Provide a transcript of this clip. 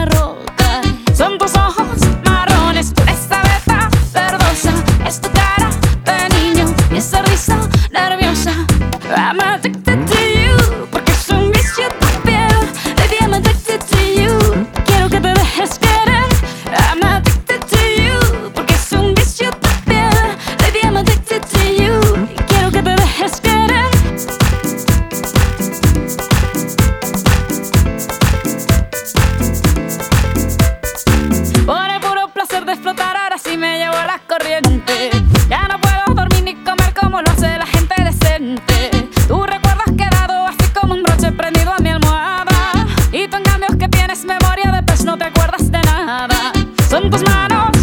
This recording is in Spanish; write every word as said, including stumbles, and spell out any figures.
roca. Son tus ojos marrones, esta beta verdosa. Es tu cara de niño y esa risa nerviosa. I'm addicted to you, porque es un vicio tu piel. Baby, I'm addicted to you, quiero que te dejes querer. I'm addicted to you, porque es un vicio tu piel. Baby, I'm addicted to you, quiero que te dejes querer. Por el puro placer de explotar, ahora sí me llevo la corriente. Ya no puedo dormir ni comer como lo hace la gente decente. Tu recuerdo has quedado así como un broche prendido a mi almohada. Y tú en cambio que tienes memoria de pez no te acuerdas de nada. Son tus manos